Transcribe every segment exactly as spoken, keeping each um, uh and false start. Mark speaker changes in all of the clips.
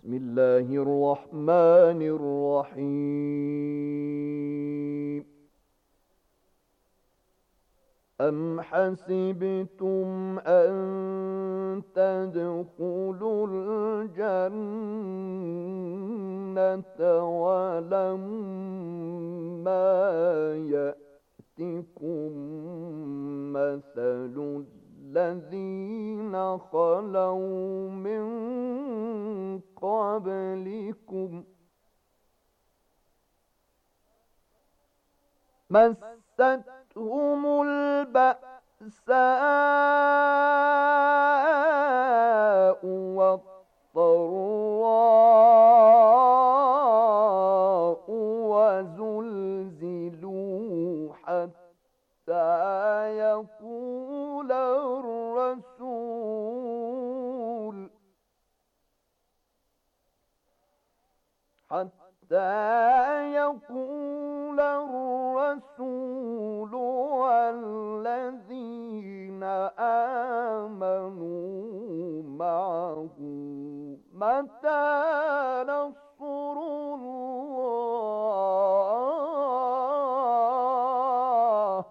Speaker 1: بسم الله الرحمن الرحيم. أم حسبتم أن تدخلوا الجنة ولما يأتكم مثل الذين خلوا من قبلكم مستهم البأساء والضراء وزلزلوا حتى يقول الرسول حتى يقول الرسول والذين آمنوا معه متى نصر الله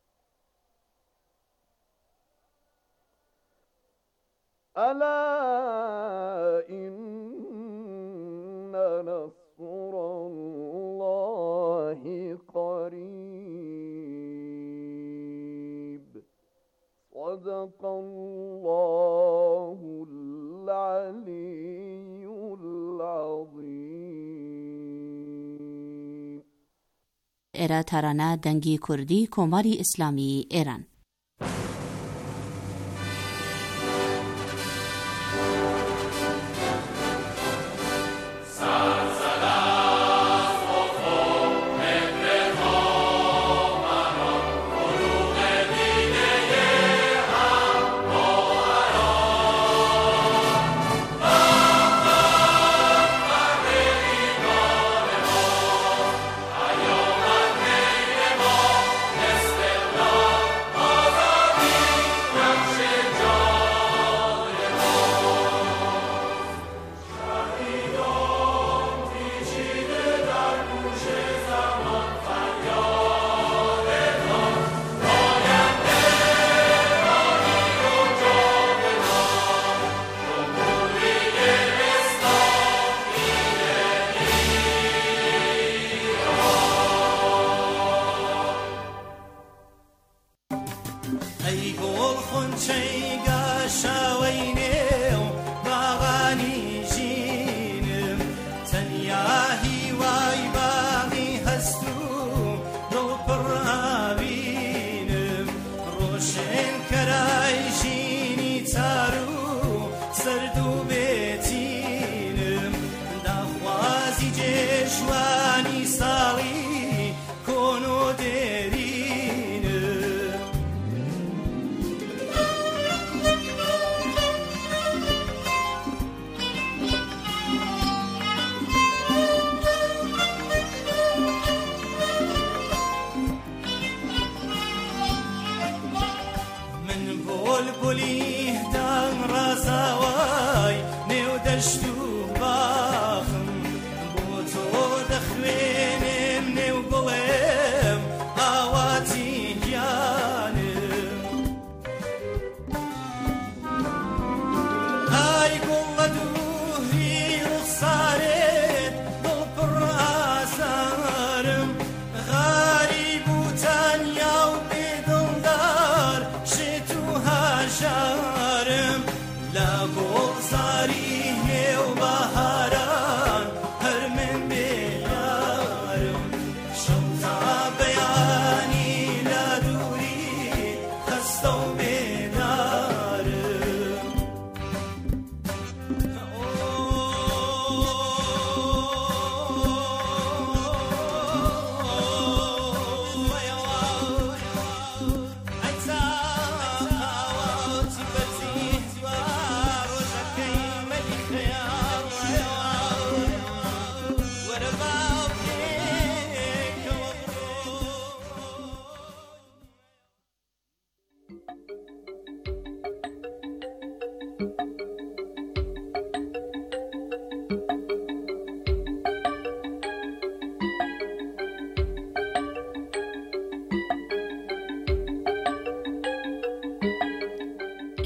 Speaker 1: ألا إن نصر الله قريب. صدق الله العلي العظيم.
Speaker 2: ئێرە تارانە دەنگی کوردی کۆماری ئیسلامی ئێران.
Speaker 3: La Bolsari,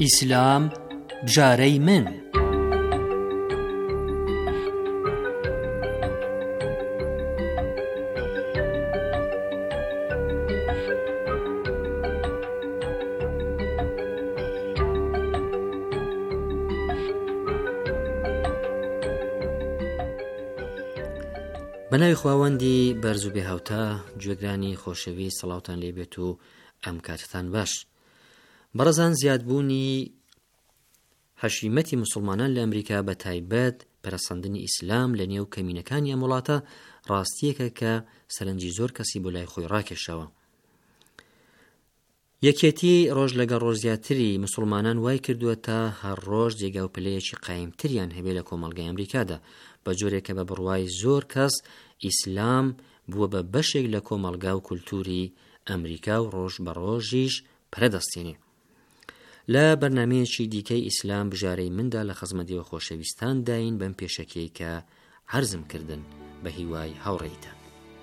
Speaker 3: ئیسلام بژارەی من. بەناوی خواوەندی بەرز و بێهاوتا گوێگرانی خۆشەوی سەڵاوتان لێبێت و ئەم کاتتان باش. بەڕێزان، زیادبوونی هەشیمەتی موسڵمانان لە ئەمریکا بە تایبەت پەرەسەندنی ئیسلام لە نێو کەمینەکانی ئەم وڵاتە ڕاستیەکە کە سەرنجی زۆر کەسی بۆ لای خۆی ڕاکێشەوە. یەکێتی ڕۆژ لەگەڵ ڕۆژ زیاتری موسڵمانان وای کردووە تا هەر ڕۆژ جێگا و پلەیەکی قایمتریان هەبێ لە کۆمەڵگەی ئەمریکادا، بە جۆرێکە بە بڕوای زۆر کەس ئیسلام بووە بە بەشێک لە کۆمەڵگا و کولتوری ئەمریکا و ڕۆژ بە ڕۆژیش پەرەدەستێنێ. لە بەرنامەیەکی دیکەی ئیسلام بژارەی مندا لە خەزمەتیەوە خۆشەویستان داین بەم پێشەکەی کە عەرزم کردن بە هیوای هاوڕێیتان.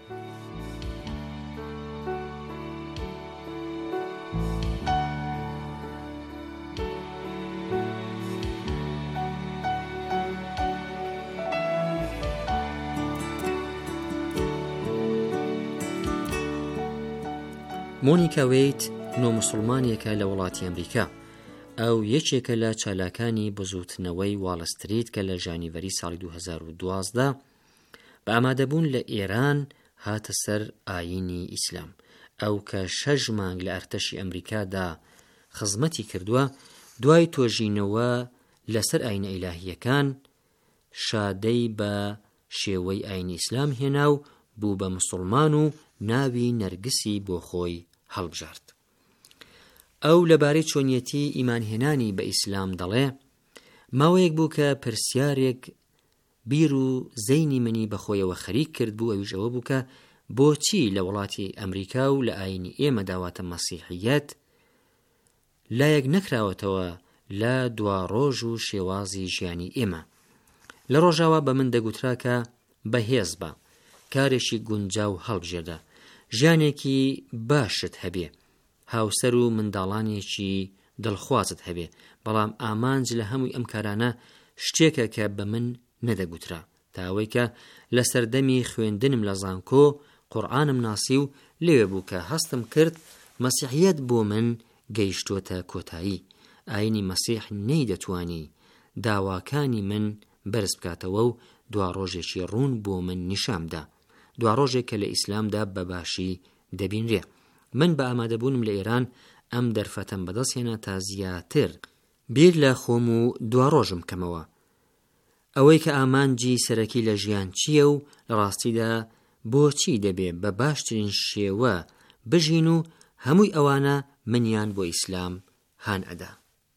Speaker 3: مۆنیکا ویت نۆ موسڵمانێکە لە وڵاتی ئەمریکا. ئەو یەکێکە لە چالاکانی بزوتنەوەی واڵستریت کە لە ژانیڤەری ساڵی دوو هەزار و دوازدە بە ئامادەبوون لە ئێران هاتە سەر ئاینی ئیسلام. ئەو کە شەژ مانگ لە ئەرتەشی ئەمریکادا خزمەتی کردووە، دوای تۆژینەوە لەسەر ئاینە ئیلاهیەکان شادەی بە شێوەی ئاینی ئیسلام هێنا و بوو بە موسڵمان و ناوی نەرگسی بۆ خۆی هەڵبژارد. ئەو لەبارەی چۆنیەتی ئیمانهێنانی بە ئیسلام دەڵێ، ماوەیەک بوو کە پرسیارێک بیر و زەینی منی بەخۆیەوە خەریک کرد بوو، ئەویش ئەوە بوو کە بۆچی لە وڵاتی ئەمریکا و لە ئاینی ئێمە داواتە مەسیحیەت لایەک نەکراوەتەوە لە دوا ڕۆژ و شێوازی ژیانی ئێمە. لە ڕۆژاوا بە من دەگوترا کە بەهێز بە، کارێکی گونجاو هەڵبژێردە، ژیانێکی باشت هەبێ، هاوسەر و منداڵانێکی دڵخوازت هەبێ، بەڵام ئامانج لە هەمووی ئەم کارانە شتێکە کە بە من نەدەگوترا، تا ئەوەی کە لە سەردەمی خوێندنم لە زانکۆ قورئانم ناسی و لێوێ بوو کە هەستم کرد مەسیحیەت بۆ من گەیشتووەتە کۆتایی. ئاینی مەسیح نەی دەتوانی داواکانی من بەرز بکاتەوە و دوا ڕۆژێکی ڕوون بۆ من نیشامدا، دوا ڕۆژێک کە لە ئیسلامدا بەباشی دەبینرێ. من بە ئامادەبوونم لە ئێران ئەم دەرفەتەم بەدەستهێنا تا زیاتر بیر لە خۆم و دوا ڕۆژم کەمەوە، ئەوەی کە ئامانجی سەرەکی لە ژیان چییە و لە ڕاستیدا بۆچی دەبێ بە باشترین شێوە بژین و هەمووی ئەوانە منیان بۆ ئیسلام هان ئەدا.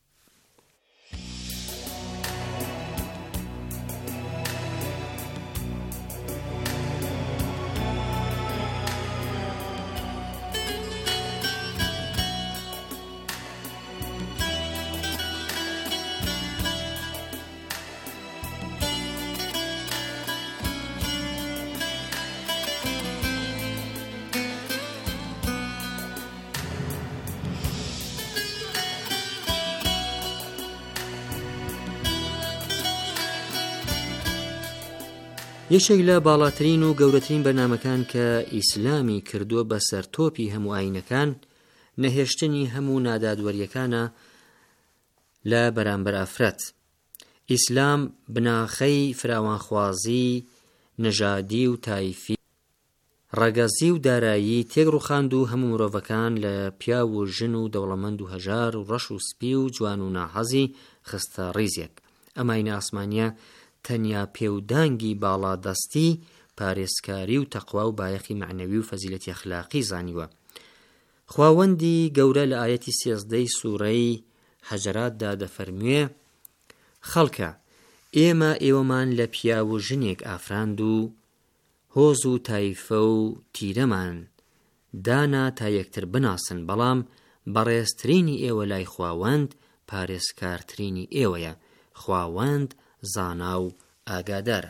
Speaker 3: یەکێک لە باڵاترین و گەورەترین بەرنامەکان کە ئیسلامی کردووە بە سەرتۆپی هەموو ئاینەکان نەهێشتنی هەموو نادادوەریەکانە لە بەرامبەر ئافرەت. ئیسلام بناخەی فراوانخوازی، نەژادی و تایفی، ڕەگەزی و دارایی تێکڕووخاند و هەموو مرۆڤەکان لە پیا و ژن و دەوڵەمەند و هەژار و ڕەش و سپی و جوان و ناحەزی خستە ڕیزێک. ئەم ئاینە ئاسمانیە تەنیا پێودانگی باڵادەستی، پارێزکاری و تەقوا و بایەخی معنەوی و فەزیلەتی ئەخلاقی زانیوە. خواوەندی گەورە لە ئایەتی سێزدەی سوورەی حەجەراتدا دەفەرموێ: خەڵکە، ئێمە ئێوەمان لە پیا و ژنێک ئافراند و هۆز و تایفە و تیرەمان دانا تا یەکتر بناسن، بەڵام بەڕێزترینی ئێوە لای خواوەند پارێزکارترینی ئێوەیە. خواوەند زانا و ئاگادارە.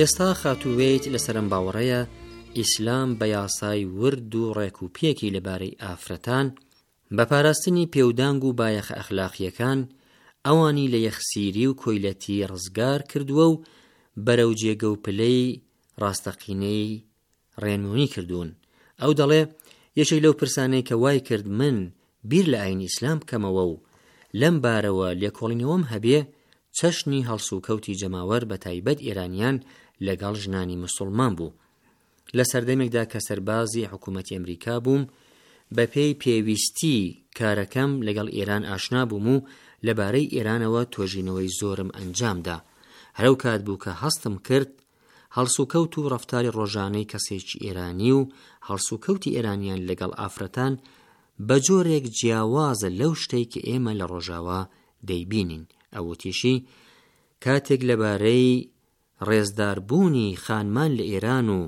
Speaker 3: ئێستا خاتووێیت لە سەرم باوەڕەیە ئیسلام بە یاسای ورد و ڕێکوپێکی لەبارەی ئافرەتان بە پاراستنی پێودانگ و بایەخە ئەخلاقیەکان ئەوانی لە یەخسیری و کۆیلەتی ڕزگار کردووە و بەرەو جێگە و پلەی ڕاستەقینەی ڕێنمونی کردوون. ئەو دەڵێ یەکێک لەو پرسانەی کە وای کرد من بیر لە ئاینی ئیسلام کەمەوە و لەم بارەوە لێکۆڵینەوەم هەبێ چەشنی هەڵسوکەوتی جەماوەر بە تایبەت ئێرانیان لەگەڵ ژنانی موسڵمان بوو. لە سەردەمێکدا کە سەربازی حکوومەتی ئەمریکا بووم بە پێی پێویستی کارەکەم لەگەڵ ئێران ئاشنا بووم و لەبارەی ئێرانەوە تۆژینەوەی زۆرم ئەنجامدا. هەرەو کات بوو کە هەستم کرد هەڵسوکەوت و ڕەفتاری ڕۆژانەی کەسێکی ئێرانی و هەڵسوکەوتی ئێرانیان لەگەڵ ئافرەتان بە جۆرێک جیاوازە لەو شتەی کە ئێمە لە ڕۆژاوا دەیبینین. ئەوەتیشی کاتێک لەبارەی ڕێزداربوونی خانمان لە ئێران و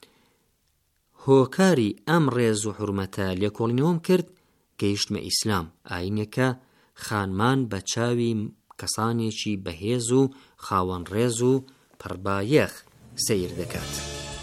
Speaker 3: هۆکاری ئەم ڕێز و حورمەتە لێکۆڵینەوەم کرد گەیشتمە ئیسلام، ئاینێکە خانمان بە چاوی کەسانێکی بەهێز و خاوەن ڕێز و پڕبایەخ سیر دەکات.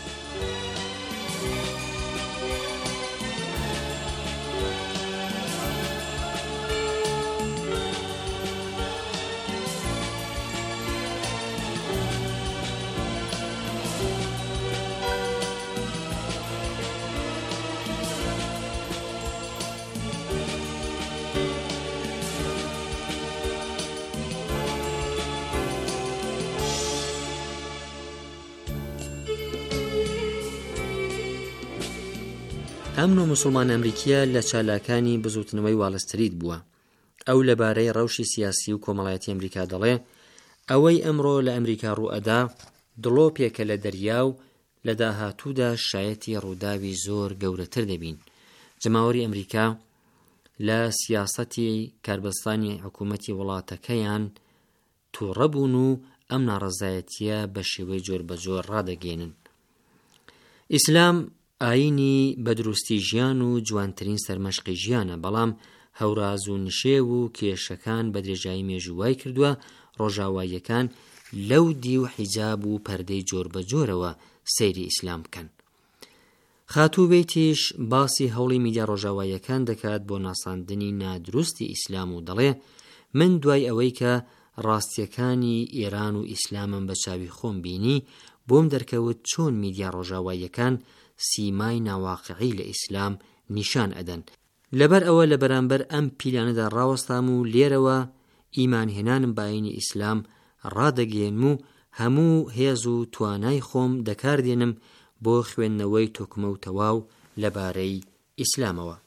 Speaker 3: ئەمن و موسڵمان ئەمریکیە لە چالاکانی بزوتنەوەی واڵستریت بووە. ئەو لەبارەی ڕەوشی سیاسی و کۆمەڵایەتی ئەمریکا دەڵێ ئەوەی ئەمڕۆ لە ئەمریکا ڕوئەدا دڵۆپێکە لە دەریا و لە داهاتوودا شایەتی ڕووداوی زۆر گەورەتر دەبین. جەماوەری ئەمریکا لە سیاسەتی کاربەستانی حکوومەتی وڵاتەکەیان تووڕەبوون و ئەم ناڕەزایەتیە بە شێوەی جۆر بە جۆر ڕادەگەێنن. ئیسلام ئاینی بەدروستی ژیان و جوانترین سەرمەشقی ژیانە، بەڵام هەوراز و نشێو و کێشەکان بە درێژایی مێژووای کردووە ڕۆژاواییەکان لەو دی و حیجاب و پەردەی جۆر بە جۆرەوە سەیری ئیسلام بکەن. خاتووبێتیش باسی هەوڵی میدیا ڕۆژاواییەکان دەکات بۆ ناساندنی نادروستی ئیسلام و دەڵێ من دوای ئەوەی کە ڕاستیەکانی ئێران و ئیسلامم بە چاوی خۆم بینی بۆم دەرکەوت چۆن میدیا ڕۆژاواییەکان سیمای ناواقعی لە ئیسلام نیشان ئەدەن. لەبەر ئەوە لە بەرامبەر ئەم پیلانەدا ڕاوەستام و لێرەوە ئیمانهێنانم بە ئاینی ئیسلام ڕادەگەێنم و هەموو هێز و توانای خۆم دەکاردێنم بۆ خوێندنەوەی تۆکمە و تەواو لەبارەی ئیسلامەوە.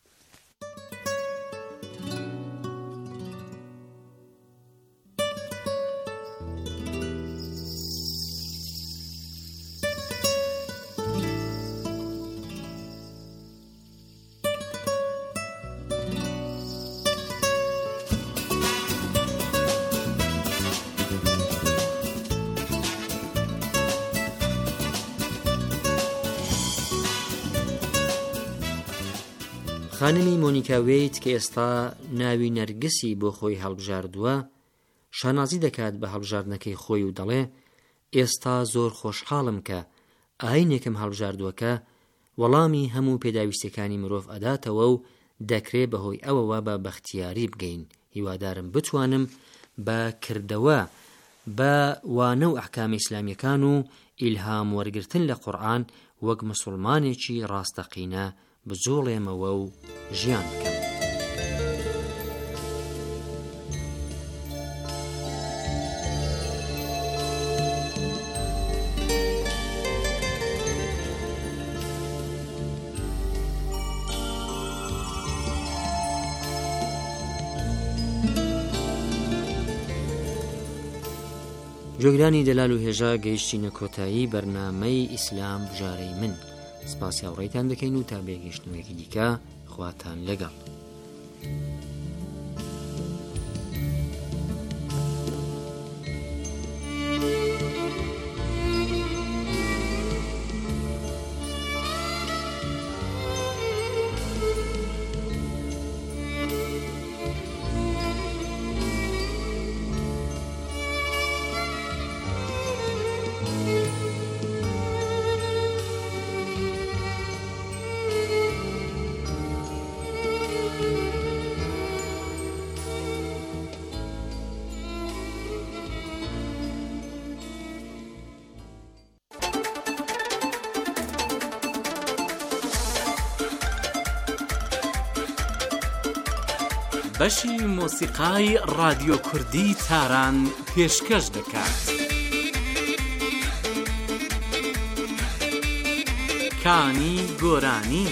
Speaker 3: خانمی مۆنیکا وێیت کە ئێستا ناوی نەرگسی بۆ خۆی هەڵبژاردووە شانازی دەکات بە هەڵبژاردنەکەی خۆی و دەڵێ ئێستا زۆر خۆشحاڵم کە ئاینێکم هەڵبژاردووەکە وەڵامی هەموو پێداویستەکانی مرۆڤ ئەداتەوە و دەکرێ بەهۆی ئەوەوە بە بەختیاری بگەین. هیوادارم بتوانم بە کردەوە بە وانە و ئەحکامی ئیسلامیەکان و ئیلهام وەرگرتن لە قورئان وەک موسڵمانێکی ڕاستەقینە بجوڵێمەوە و ژیان بکەم. جۆگرانی دەلال و هێژا گەیشتینە کۆتایی بەرنامەی ئیسلام بژارەی من. سپاسی هاوڕێیتان دەکەین و تا بێگەشتنەوەیەکی دیکە خواتان لەگەڵ.
Speaker 4: بەشی مۆسیقای رادیۆ کوردی تاران پێشکەش دەکات. کانی گۆرانی.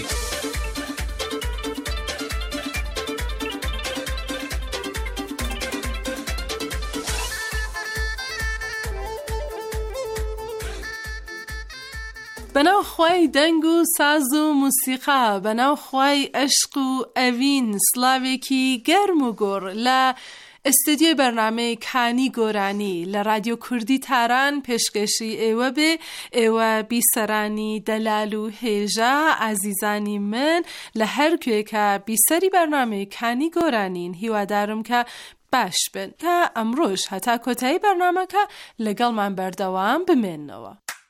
Speaker 5: بەناو خوای دەنگ و ساز و موسیقا، بەناو خوای عشق و ئەڤین، سڵاوێکی گەرم و گۆڕ لە ئستودیۆی بەرنامەی کانی گۆرانی لە رادیۆ کوردی تاران پێشکەشی ئێوە بێ. ئێوە بیسەرانی دەلال و هێژە ئازیزانی من لە هەر کوێکە بیسەری بەرنامەی کانی گۆرانین، هیوادارم کە باش بن کە ئەمڕۆژ هەتا کۆتایی بەرنامەکە لەگەڵمان بەردەوام بمێننەوە.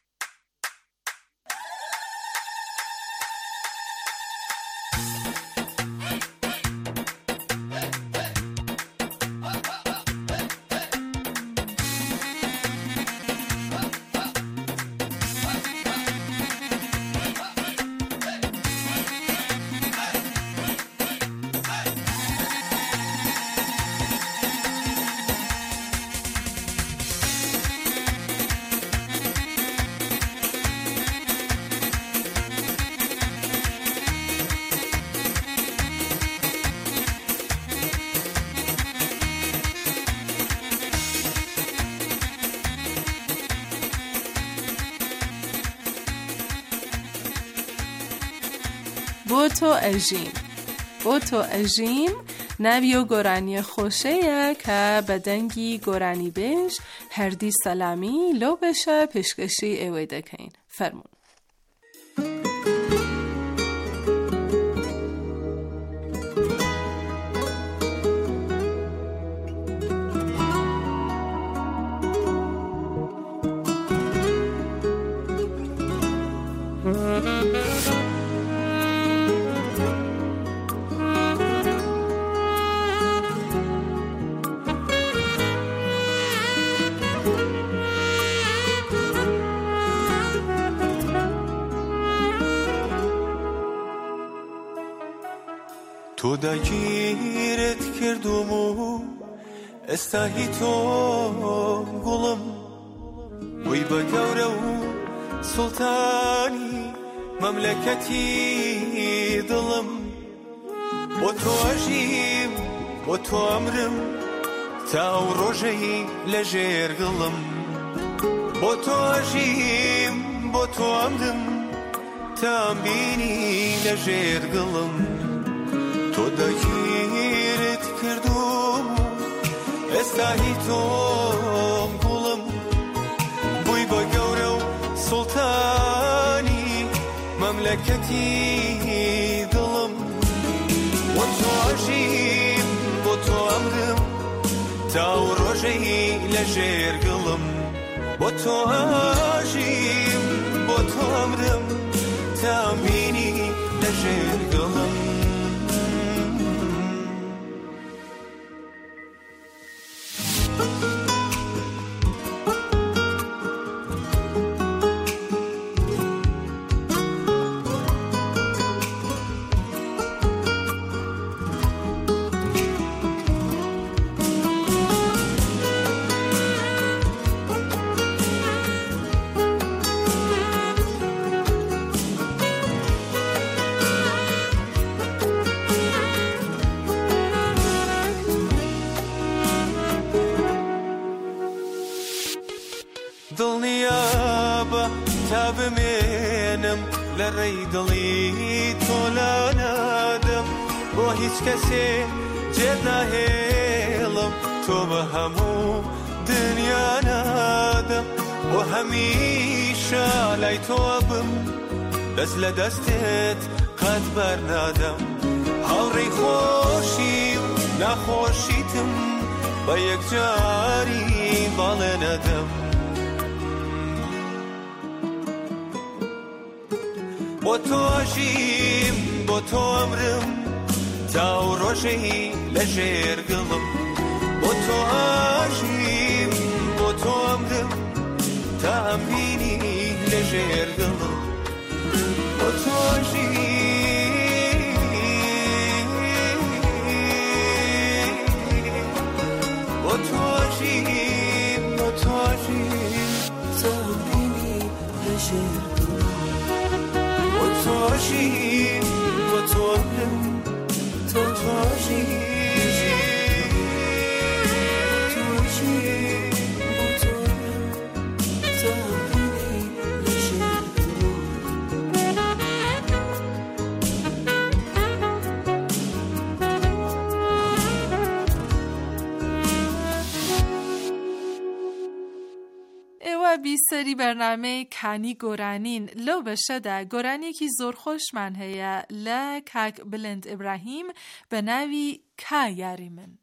Speaker 5: بۆ تۆ ئەژین. بۆ تۆ ئەژین ناوی و گۆرانی خۆشەیە کە بە دەنگی گۆرانی بێژ هەردی سەلامی لەو بەشە پێشکەشی ئێوەی دەکەین. فەرموون.
Speaker 6: تۆ داگیرت کردم و ئێستاهی تۆ گوڵم وەی بە گەورە و سوڵتانی مەملەکەتی دڵم بۆ تۆ ئەژیم بۆ تۆ ئەمرم تاو ڕۆژەی لە ژێر گڵم بۆ تۆ ئەژیم بۆ تۆ ئەمرم تام بینی لە ژێر گڵم تۆ دەگیرت کردوم ئێستاهی تۆم گوڵم بووی بە گەورە و سوڵتانی مەملەکەتی دڵم بۆ تۆ ئەژیم بۆ تۆ ئەمرم تاو ڕۆژەی لە ژێر گڵم بۆ تۆ ئەژیم بۆ تۆ ئەمرم تام بینی لە ژێر گڵم دڵنیابە تا بمێنم لە ڕێی دڵی تۆ لا نادەم بۆ هیچ کەسێ جێر ناهێڵم تۆ بە هەموو دنیا نادەم بۆ هەمیشە لای تۆ بم دەست لە دەستێت قەت بەرنادەم هاوڕێی خۆشی و ناخۆشیتم بە یەکجاری باڵێ نەدەم بۆ تۆ ئەژیم بۆ تۆ ئەمرم تاو ڕۆژەی لە ژێر گڵم بۆ تۆ ئەژیم بۆ تۆ ئەمرم تا ئەمبینی لە ژێر گڵم بۆ تۆ ئەژیم توشیم با تو عمرم تو توشیم
Speaker 5: بیسری برنامه کانی گورانین لو بشده گورانی کی زور خوش من هیا لا کاک بلند ابراهیم به نوی کا یاری من.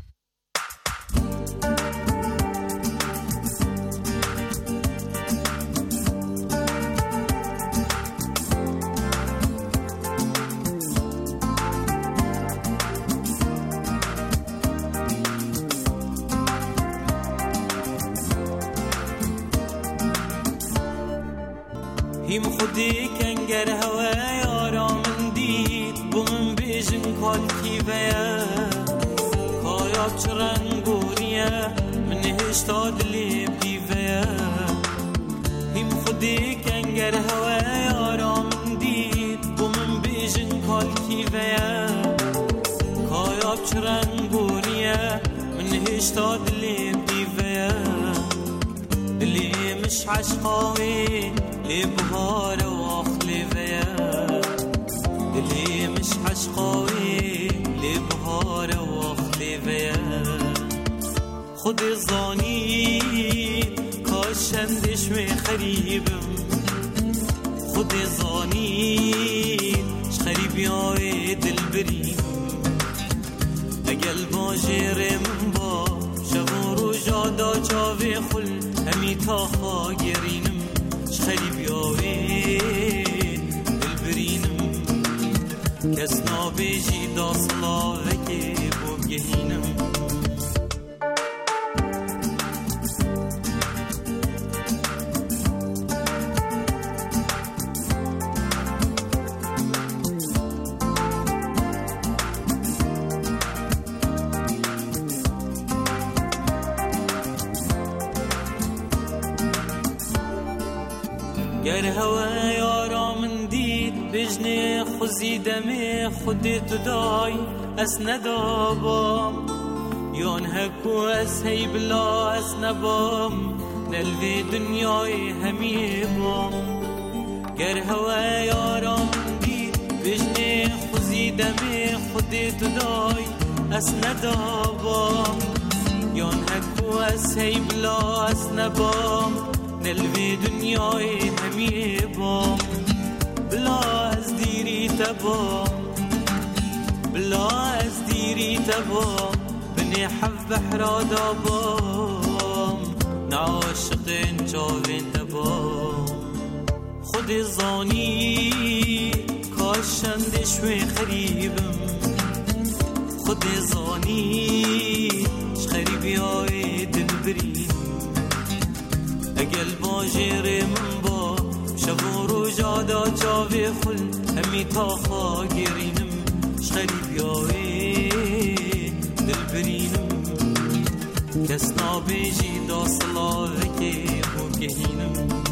Speaker 6: هیم خودی کنگر هوای آرامن دید بومن بیجن کال کیویا کایاب چرن گوریا من هشتا دلی بیویا هیم خودی کنگر هوای آرامن دید بومن بیجن کال کیویا کایاب چرن گوریا من هشتا دلی بیویا دلی مش عشقاوی لبهار واخلي فيا دلي مش عشقاوي لبهار واخلي فيا خد الظاني كاشندش مخريبم خد الظاني شخريب يا دلبري اقل باجرم با شبور جادا جاوي خل همي تا خاگرينم خریب یاوی دلبرینم کس نابیجی داصلا وکی بوگهینم گر هوای آرامن دید بجنه خوزی دمه خودت دای اس ندابم یون هکو اس هی بلا اس نبام نلوی دنیای همی بام گر هوای آرامن دید بجنه خوزی دمه خودت دای اس ندابم یون هکو اس هی بلا اس نبام نلوی دنیای همی بام بلا از دیری تبام بلا از دیری تبام بنی حف بحرا دابام نعاشقین جاوین تبام خود زانی کاشندش و خریبم خود زانی شخریبی های دلبرین اگل باجر من با شبور و جادا جاوی خل همی تا خاگرینم شخریب یاوی دلبرینم کس نابیجی دا صلاوکی بوگهینم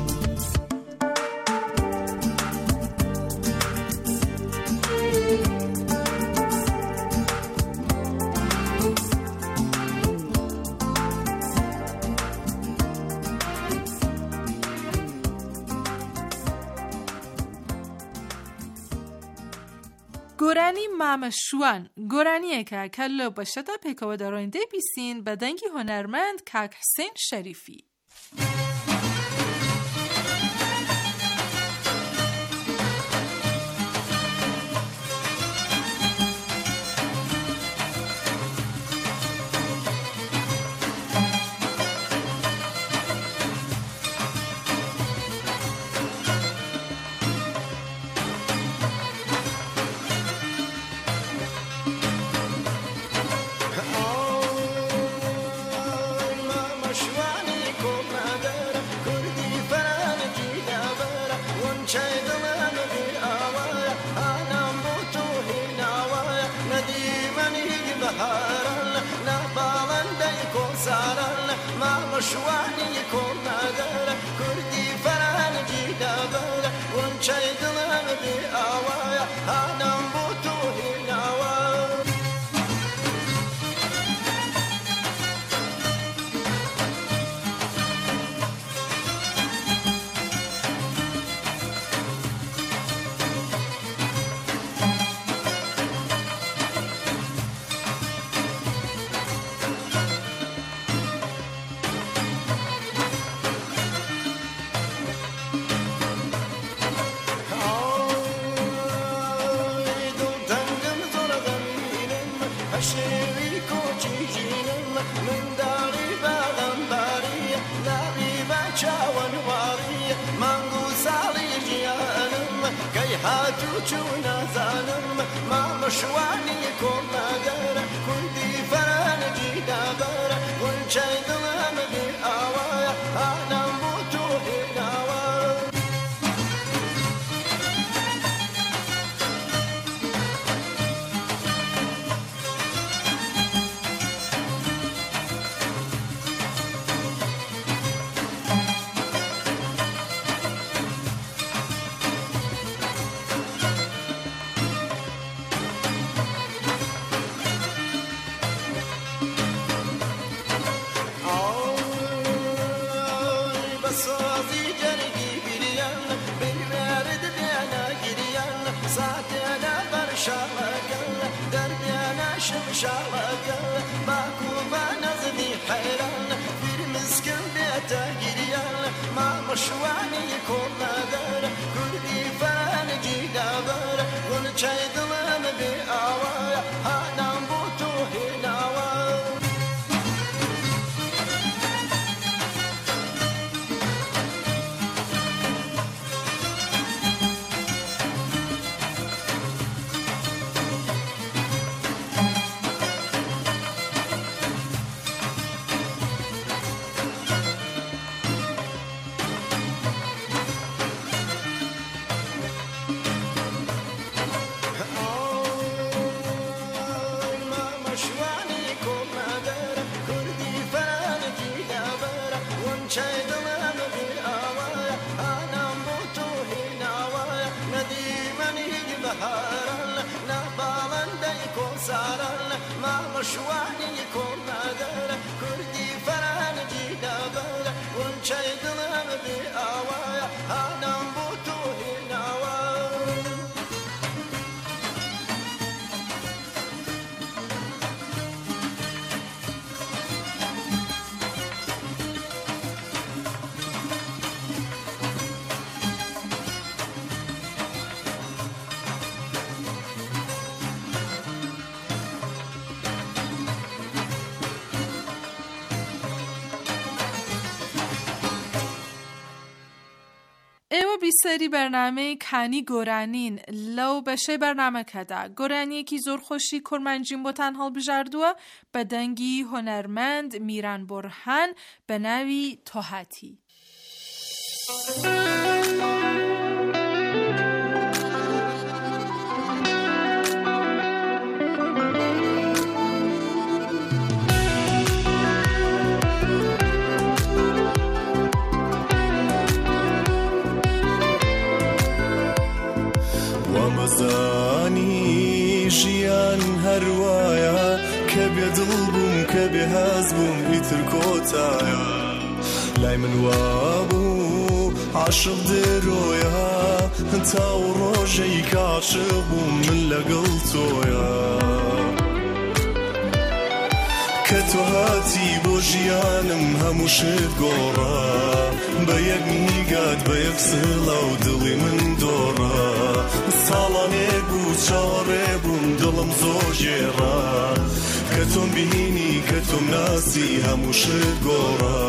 Speaker 5: گورانی مامشوان گورانیه که کلو باشده پیکو دارنده بیسین به دنگی هنرمند کاک حسین شریفی.
Speaker 1: شوانی کن نداره کردی فرنگی داره
Speaker 6: غنچەی دڵم بێ ئاوایە هانام بۆ تۆ هێناوە شێوی کۆچی ژینم منداڵی باغەمباریە لاغیبە چاوەنواریە مانگ و ساڵی ژیانم کەی هاتوو چوو نازانم مامەشوانی کۆمەگەرە کوردی فەرەنگی دابەرە غونچەی دڵم بێ ئاوایە هانام بۆ تۆ هێناوە سازی جرگی بیریان بیورد بیانا گریان ساتیانا برشاوگل دربیانا شمشاوگل باکو با نظمی حیران بیر مسکن بیتا گریان ما مشوانی کن ندار کردی فرانگی دابر غنچەی دڵم بێ ئاوایە هانام بۆ تۆ هێناوە مشوانی کن نداره کردی فرنگی دبره غنچەی دڵم بێ ئاوایە هانام بۆ تۆ هێناوە
Speaker 5: بیسەری بەرنامەی کانی گۆرانین لەو بەشەی بەرنامەکەدا گۆرانیەکی زۆر خۆشی کورمانجیم بۆتان هەڵبژاردووە بە دەنگی هۆنەرمەند میران بۆرهان بە ناوی تۆهاتی.
Speaker 7: وەمەزانی ژیان هەروایە کە بێدڵ بووم کە بێهەز بووم ئیتر کۆتایە لای من وابوو عاشق دێرۆیە تاو ڕۆژەی کە عاشق بووم من لەگەڵ تۆیە کە تۆ هاتی بۆ ژیانم هەموو شت گۆڕە بە یەک نیگات بە یەک سڵە و دڵی من دۆڕە ساڵانێک بوو چاوەڕێ بووم دڵم زۆر ژێڕە کە تۆم بینی کە تۆم ناسی هەموو شت گۆڕە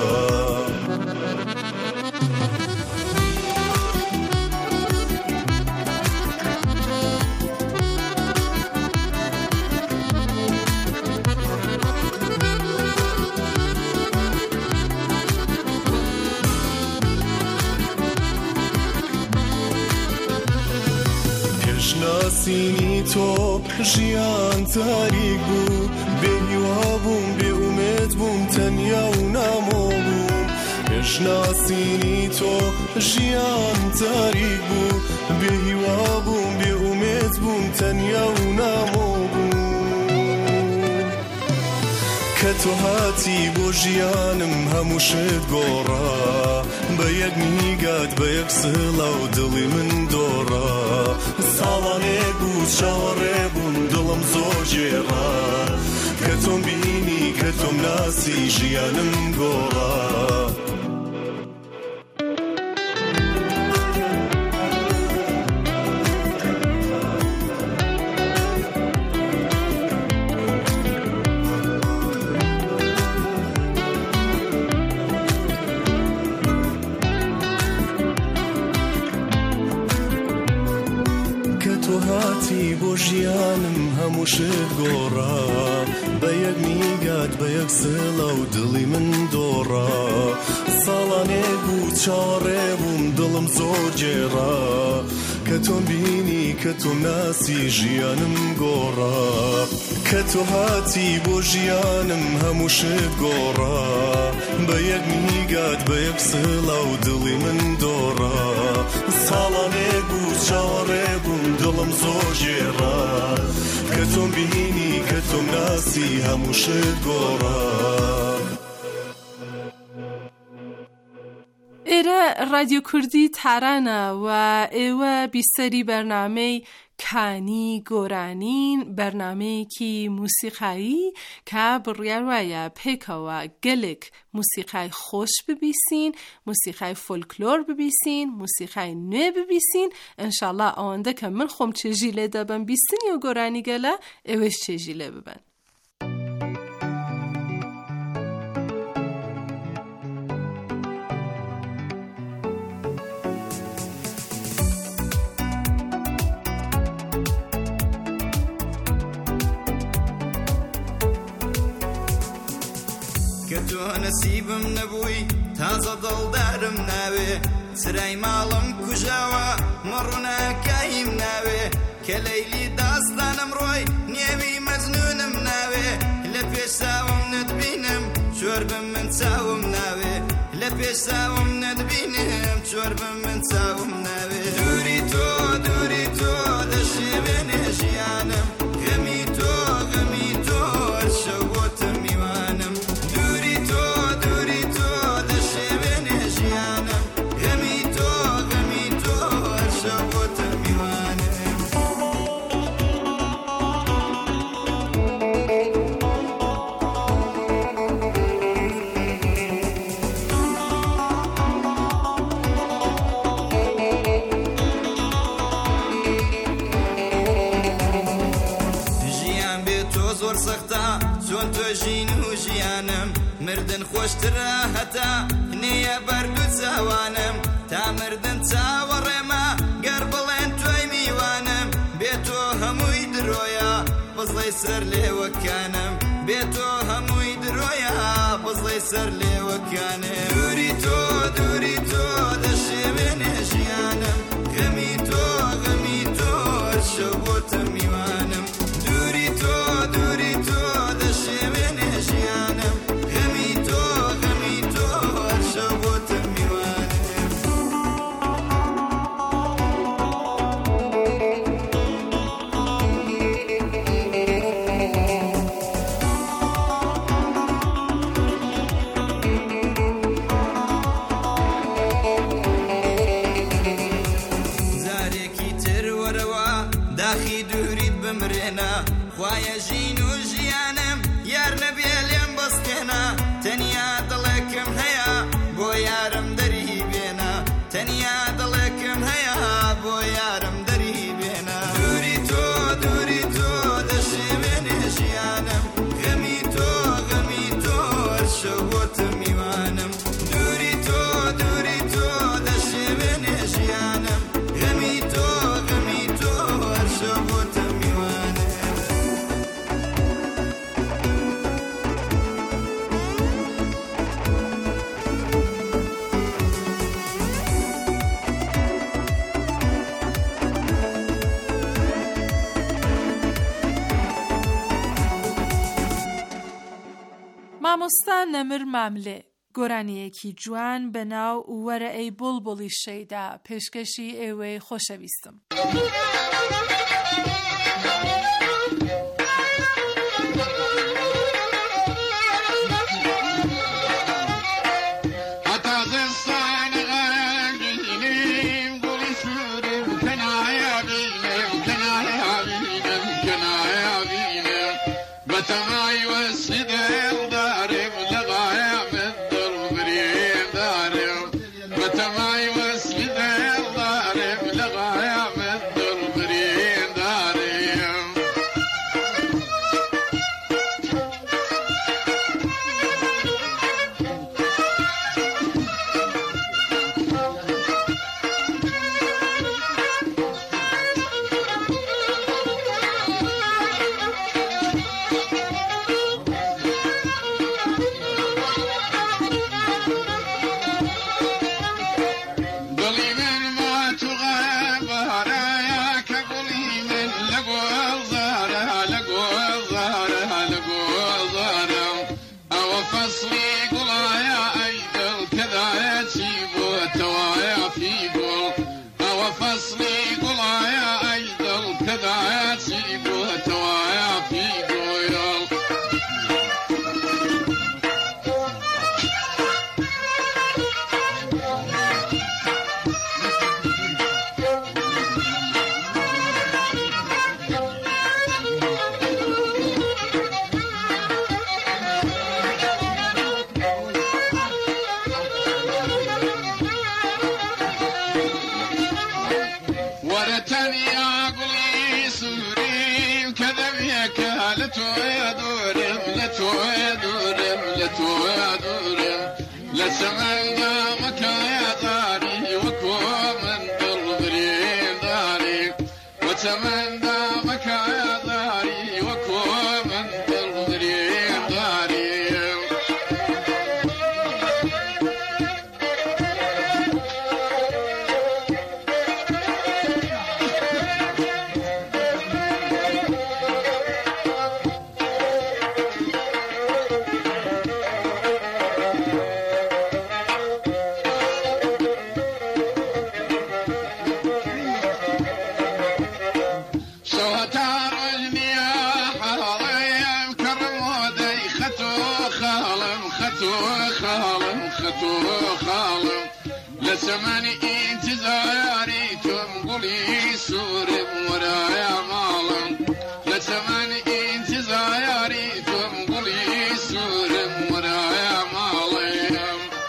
Speaker 7: ناسینی تۆ ژیان تاریک بوو بێ هیوا بووم بێ ئومێد بووم تەنیا و نامۆ بووم پێش نەشناسینی تۆ ژیان تاریک بوو بێ هیوا بووم بێ ئومێد بووم تەنیا و نامۆ بووم کە تۆ هاتی بۆ ژیانم هەموو شت گۆڕا بە یەک میگات بە یەک سڵا و دڵی من دۆڕا ساڵانێک بوو چاوەڕێ بووم دڵم زۆر جێڕا کە تۆم بینی کە تۆم ناسی ژیانم گۆڕا بۆ ژیانم هەموو شت گۆڕا بە یەک میگات بە یەک سڵا و دڵی من دۆڕا ساڵانێک بوو چاوەڕێ بووم دڵم زۆر جێڕا کە تۆم بینی کە تۆم ناسی ژیانم گۆڕا کە تۆ هاتی بۆ ژیانم هەموو شت گۆڕا بە یەک میگات بە یەک سڵا و دڵی من دۆڕا ساڵانێک بوو چاوەڕێ بووم دڵم زۆر جێڕا کە تۆم بینی کە تۆم ناسی هەموو شت گۆڕا
Speaker 5: ئێرە رادیۆ کوردی تارانە و ئێوە بیسەری بەرنامەی کانی گۆرانین، بەرنامەیەکی موسیقایی کە بڕیار وایە پێکەوە گەلێک موسیقای خۆش ببیسین، موسیقای فۆلکلۆر ببیسین، موسیقای نوێ ببیسین. ئینشاءڵڵا ئەوەندە کە من خۆم چێژی لێ دەبم بیستنی و گۆرانی گەلە ئێوەش چێژی لێ ببن.
Speaker 6: تۆ نەسیبم نەبووی تازە دڵدارم ناوێ سرای ماڵم کوژاوە مەڕوونەکەیم ناوێ کە لەیلی داستانم ڕۆی نێوی مەجنونم ناوێ لە پێش چاوم نەتبینم چۆر بم من چاوم ناوێ لە پێش چاوم نەتبینم چۆر بم من چاوم ناوێ دووری تۆ دووری تۆ لە شێوێنێ ژیانم غەمی تۆ غەمی تۆ شەو بۆتم میوانم مردن خۆشترە هەتا نییە بەرد و چاوانم تا مردن چاوەڕێمە گەر بڵێن توی میوانم بێ تۆ هەمووی درۆیە بزڵی سەر لێوەکانم بێ تۆ هەمووی درۆیە بزڵی سەر لێوەکانم دووری تۆ دووری تۆ لە شێوێنێ ژیانم غەمی تۆ غەمی تۆ شەو بۆتم میوانم دووری تۆ دووری تۆ لە شێوێنێ ژیانم خوایە ژین و ژیانم یار نەبێ لێم بەستێنە تەنیا دڵێکم هەیە بۆ یارم دەری بێنە تەنیا دڵێکم هەیە بۆ یارم دەری بێنە دووری تۆ دووری تۆ لە شێوێنێ ژیانم غەمی تۆ غەمی تۆ شەو بۆتم میوانم دووری تۆ دووری تۆ لە شێوێنێ ژیانم غەمی تۆ غەمی تۆ شەو بۆتم میوانم
Speaker 5: مامۆستا نەمر ماملێ گۆرانیەکی جوان بەناو وەرە ئەی بڵبڵی شەیدا، پێشکەشی ئێوەی خۆشەویستم.
Speaker 8: لسمن انتظاري تنقلي سور ورايا مالا لسمن انتظاري تنقلي سور ورايا مالا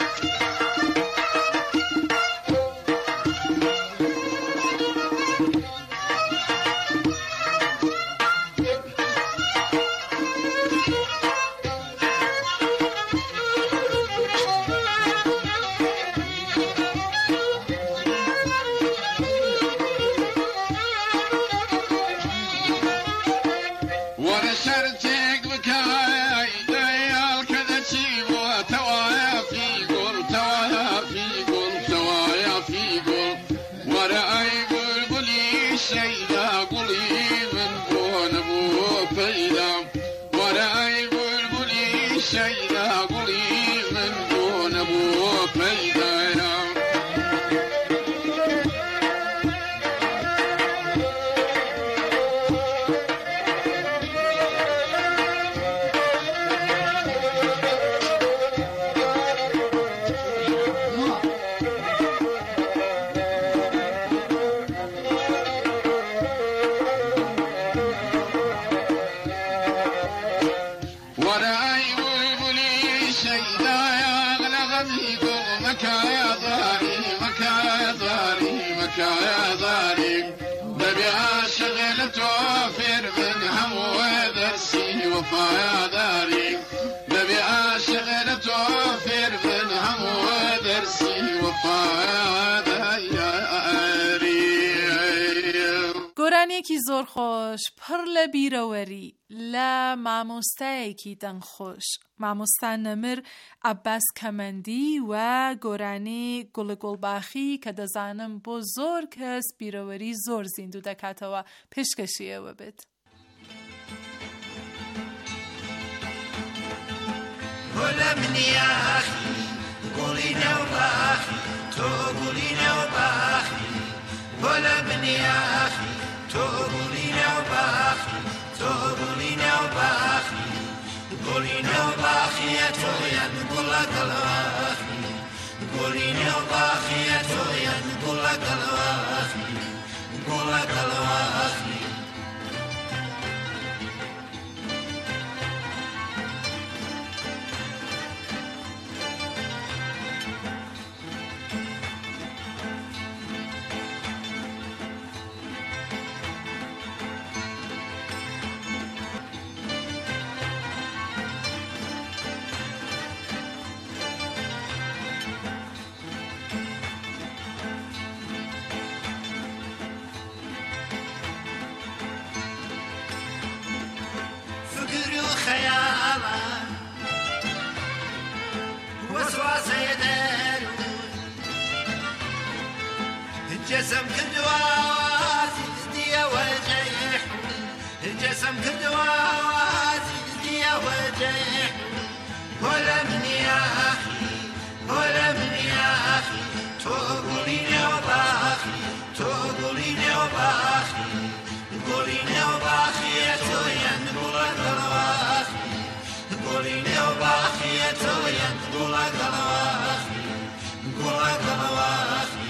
Speaker 8: وفايا داري نبي عاشق توفر من هم ودرسي وفايا داري.
Speaker 5: گۆرانێکی زۆر خۆش پڕ لە بیرەوەری لە مامۆستایەکی دەنگخۆش، مامۆستا نەمر عەباس کەمەندی و گۆرانی گوڵە گوڵباخی کە دەزانم بۆ زۆر کەس بیرەوەری زۆر زیندوو دەکاتەوە. پێشکەشی ئێوە بێت.
Speaker 6: هلا من يا أخي
Speaker 9: گولی نوباخی تو گولی نوباخی بولا بنیاخی تو گولی نوباخی تو گولی نوباخی گولی نوباخی تو ید بولا گلواخی گولی نوباخی تو ید بولا گلواخی بولا گلواخی الجسم كدوازي ديا وجيح الجسم كدوازي ديا وجيح ولا من يا أخي ولا من يا أخي تقوليني وباخي تقوليني وباخي تقوليني وباخي يا تويا نقول قلواخي تقوليني وباخي يا تويا نقول قلواخي نقول قلواخي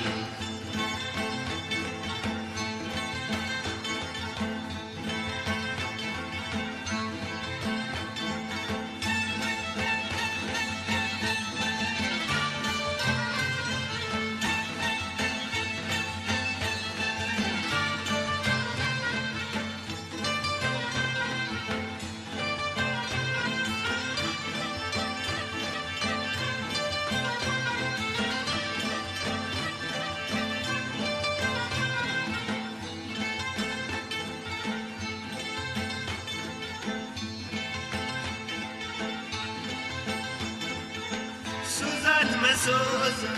Speaker 9: مسوسة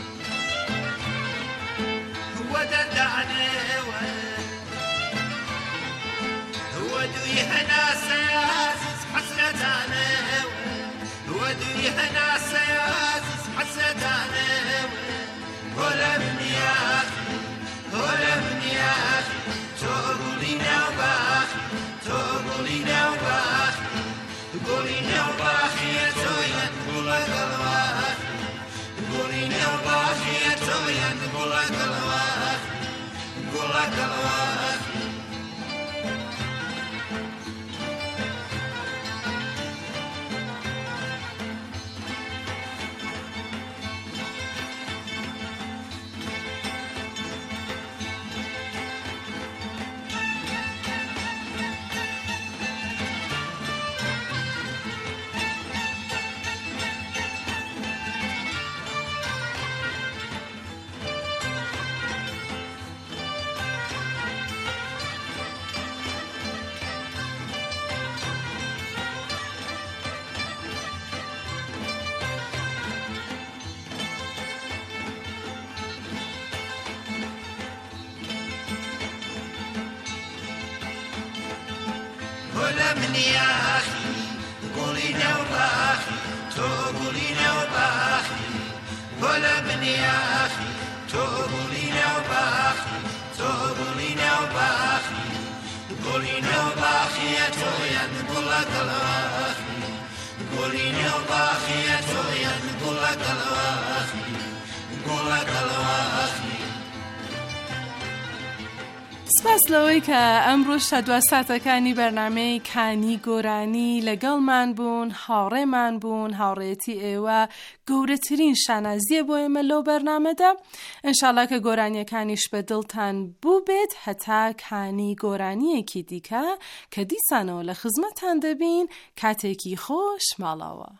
Speaker 9: ودد عليه ودوي هنا سياسس حسرت عليه ودوي هنا سياسس حسرت عليه ولا من يا أخي ولا من يا أخي تقولينا وباخي تقولينا وباخي تقولينا وباخي يا تويا تقول قلواخي قوليني وباخي يا تويا نقول قلواخي نقول قلواخي من يا أخي قولينا وباخي تقولينا وباخي ولا من يا أخي تقولينا وباخي تقولينا وباخي قولينا وباخي يا تويا نقول قلواخي قولينا وباخي يا تويا نقول قلواخي نقول قلواخي
Speaker 5: سپاس لەوەی کە ئەمڕۆ شەدوە ساتەکانی بەرنامەی کانی گۆرانی لەگەڵمان بوون، هاوڕێمان بوون، هاوڕێتی ئێوە گەورەترین شانازیە بۆ ئێمە لەو بەرنامەدا. ئینشاڵڵا کە گۆرانیەکانیش بە دڵتان بوو بێت هەتا کانی گۆرانیەکی دیکە کە دیسانەوە لە خزمەتان دەبین. کاتێکی خۆش ماڵەوە.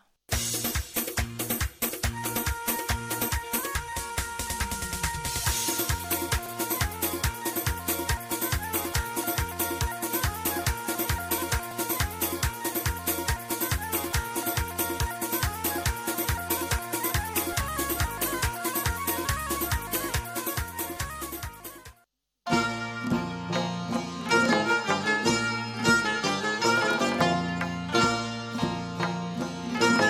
Speaker 9: Thank you.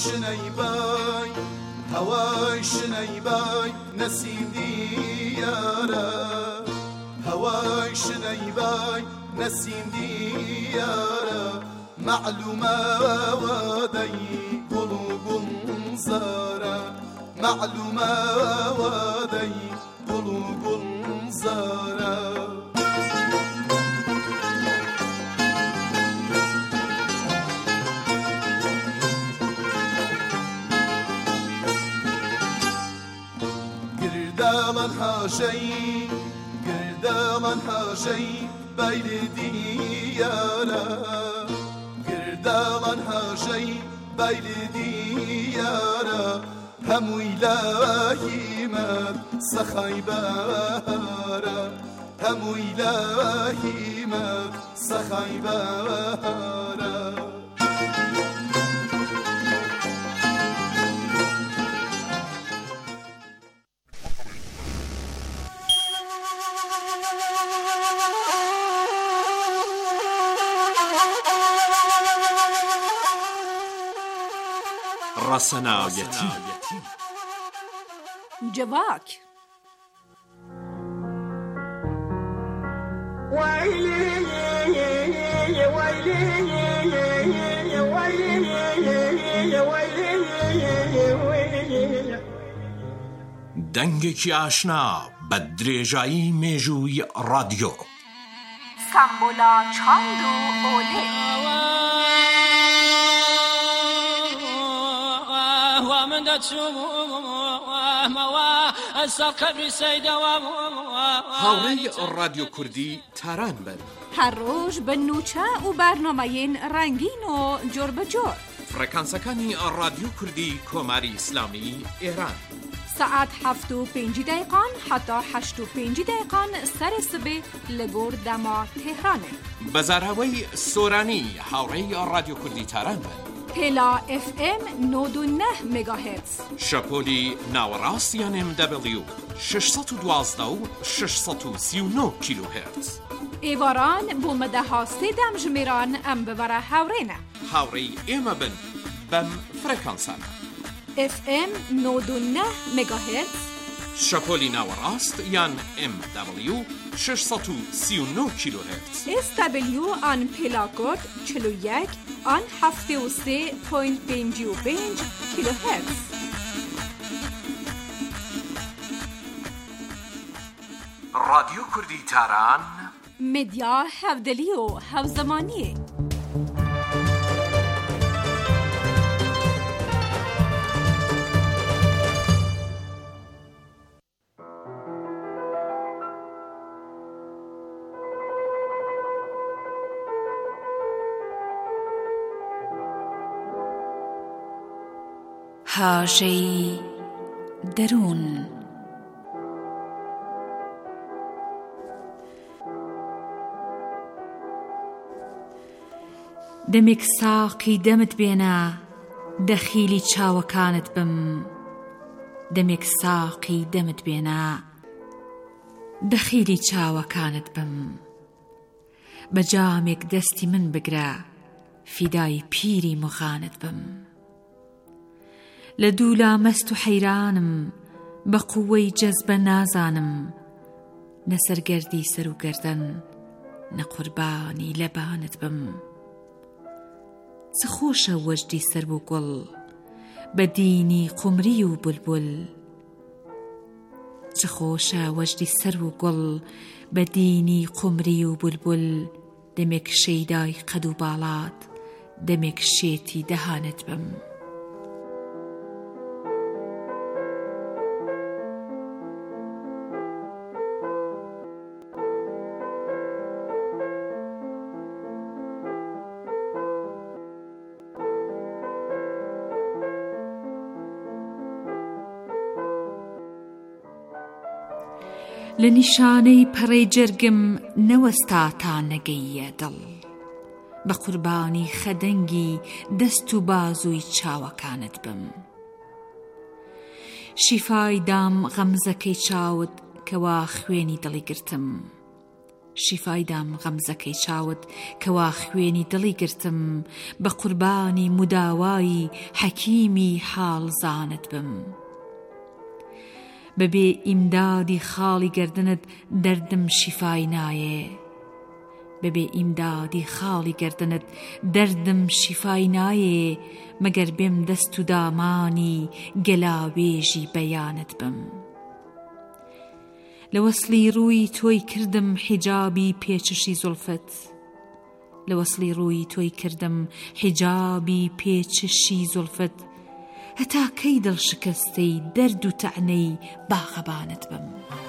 Speaker 7: شنەی بای هەوای شنەی بای نەسیم دیارە هەوای شنەی بای نەسیم دیارە معلومە وەدەی گوڵ و گوڵزارە معلومە وەدەی گوڵ و گوڵزارە گرداڵان هاشەی گرداڵان هاشەی بایلێ دیارە گرداڵان هاشەی بایلێ دیارە هەمووی لاهیمەت سەخای بەهارە هەمووی لاهیمەت سەخای بەهارە
Speaker 4: ڕەسەناویەتی
Speaker 10: جواک
Speaker 11: دەنگێکی ئاشنا بە درێژایی مێژووی ڕادیۆ
Speaker 10: سامبۆلا چاند و ئۆلێ
Speaker 11: هاوڕێی ڕادیۆ کوردی تاران بن
Speaker 10: هەر ڕۆژ بە نوچە و بەرنامەیەن ڕەنگین و جۆر بەجۆر
Speaker 11: فرەکانسەکانی ڕادیۆ کوردی کۆماری ئیسلامی ئێران
Speaker 10: سەعات هەفت و پێنجی دەیقان حتا هەشت و پێنجی دەیقان سەرێ سبێ لە گۆر دەما تێهرانێ
Speaker 11: بەزاراوەی سۆرانی هاوڕێی ڕادیۆ کوردی تاران بن
Speaker 10: هێلا ئف ئێم نۆد و نە مێگاهێرتز
Speaker 11: شەپۆلی ناوەڕاستیان ئێم دەبلیو شش سەد و دوازدە و شش سەد و سی و نۆ کیلۆهێرتز
Speaker 10: ئێواران بۆ مەدەها سێدەم ژمێران ئەم ببەرە هاوڕێنە
Speaker 11: هاوڕێی ئێمە بن بەم فرەکانسانە
Speaker 10: ئف ئێم نۆد و نە مێگاهێرتز
Speaker 11: شەپۆلی ناوەڕاست یان ئێم دەبلیو شش سەد و سی و نۆ کیلۆهێرتز
Speaker 10: ئێس دەبلیو ئان پێلاکۆت چل و یەک ئان هەفتێ و سێ پۆینت پێنجی و پێنج کیلۆهێرتز
Speaker 11: ڕادیۆ کوردی تاران
Speaker 10: مدیا هەودەلی و هەوزەمانیە
Speaker 2: هاژەی دەروون دەمێک ساقی دەمت بێنە دەخیلی چاوەکانت بم دەمێک ساقی دەمت بێنە دەخیلی چاوەکانت بم بە جامێک دەستی من بگرە فیدای پیری مغانت بم لە دوولا مەست و حەیرانم بە قووەی جەزبە نازانم نەسەرگەردی سەر و گەردەن نەقوربانی لەبانت بم چ خۆشە وەجدی سەر و گوڵ بە دینی قومری و بولبول چ خۆشە وەجدی سەر و گوڵ بە دینی قومری و بولبول دەمێک شەیدای قەد و باڵات دەمێک شێتی دەهانت بم لە نیشانەی پەڕەی جەرگم نەوەستا تا نەگەیە دڵ بە قوربانی خەدەنگی دەست و بازووی چاوەکانت بم شیفای دام غەمزەکەی چاوت کەوا خوێنی دڵی گرتم شیفایدام غەمزەکەی چاوت کەوا خوێنی دڵی گرتم بە قوربانی مداوایی حەکیمی حاڵزانت بم. بەبێ ئیمدادی خاڵی گردنت دەردم شیفای نایێ، بەبێ ئیمدادی خاڵی گردنت دەردم شیفای نایێ، مەگەر بێم دەست و دامانی گەلاوێژی بەیانت بم. لە وەسلی ڕووی تۆی کردم حیجابی پێچشی زولفت، لە وەسلی ڕووی تۆی کردم حیجابی پێچشی زولفت، هەتا کەی دڵشکستەی دەرد و تەعنەی باغەبانت بم.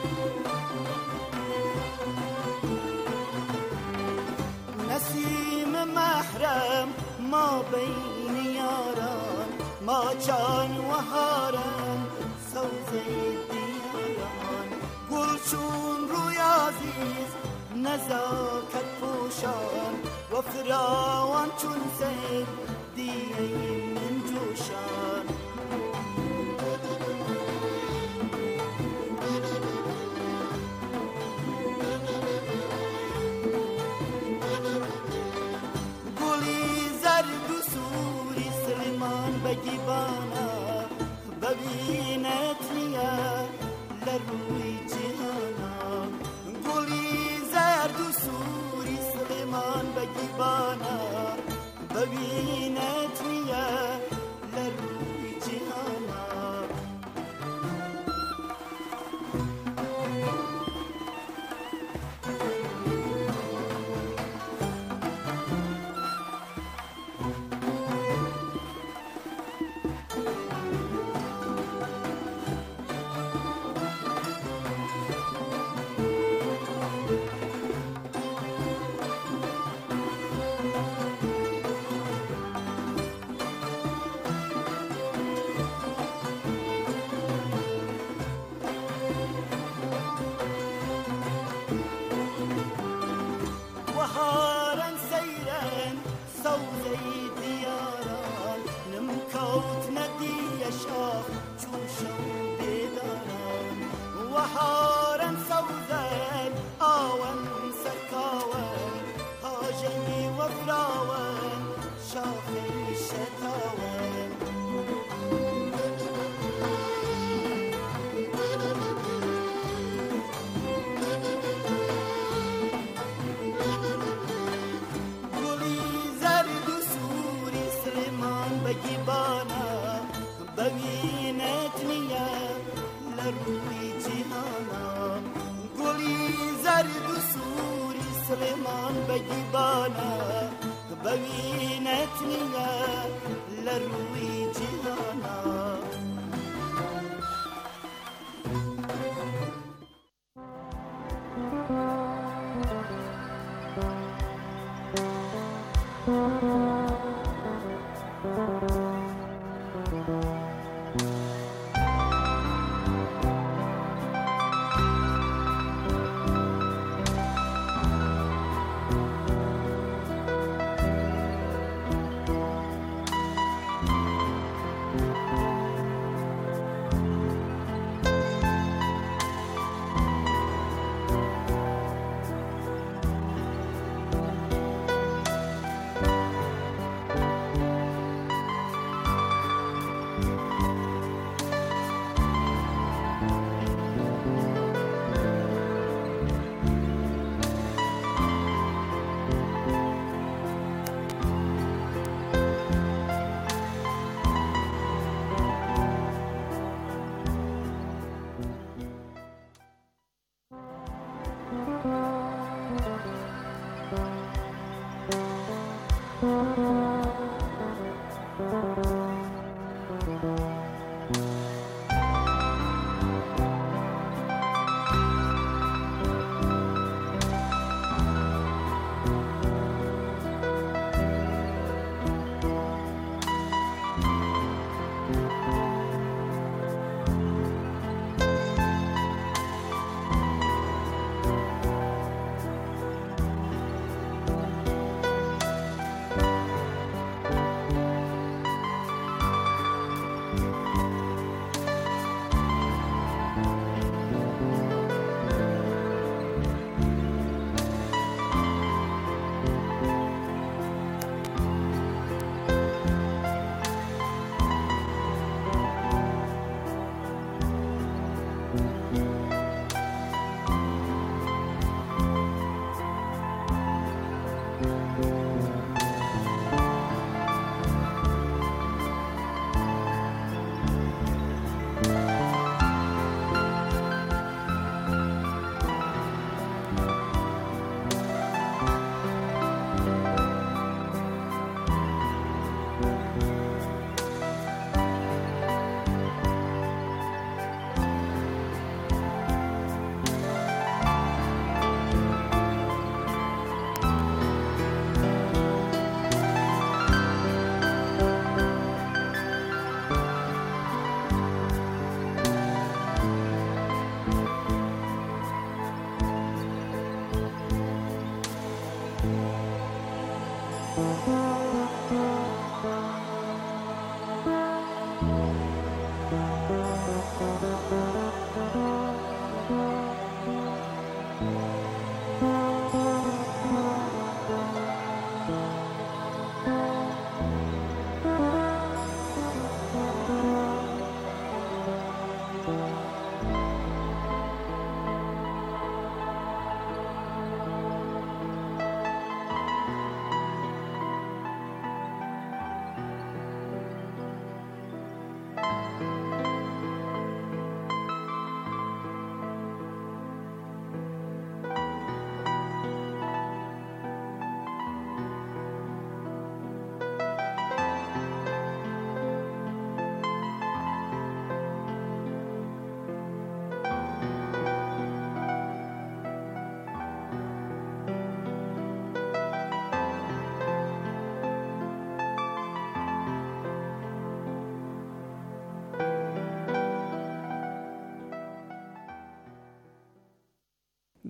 Speaker 9: نسیم محرم ما بین یاران، ما چان و هارم سوزه دیاران، گلشون روی عزیز نزاکت پوشان، و فراوان چون سید دیه من جوشان. بگیبانا ببینت نیا لروی جهانا، گلی زرد و سوری سلیمان بگیبانا ببینت نیا لروی جهانا. وهارن سيرن سوزي دياران، نمكوت ندي يشاف جوشو بداران. وهارن سوزن آون سركاون، هاجمي وفراون شافي شتاون. بگیبانا ببینت نیا لروی جهانا، گلی زرد و سوری سلیمان بگیبانا ببینت نیا لروی جهانا.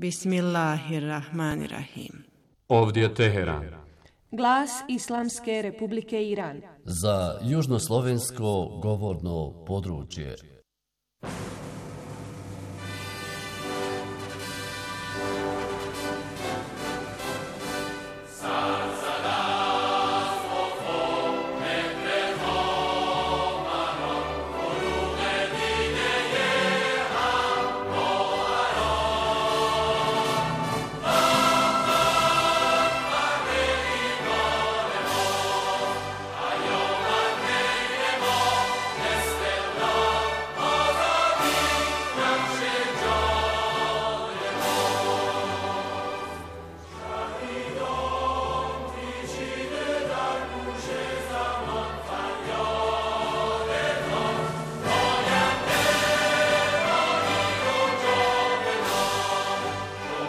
Speaker 12: Bismillahirrahmanirrahim.
Speaker 13: Ovdje je Teheran.
Speaker 14: Glas Islamske Republike Iran.
Speaker 15: Za južnoslovensko govorno područje.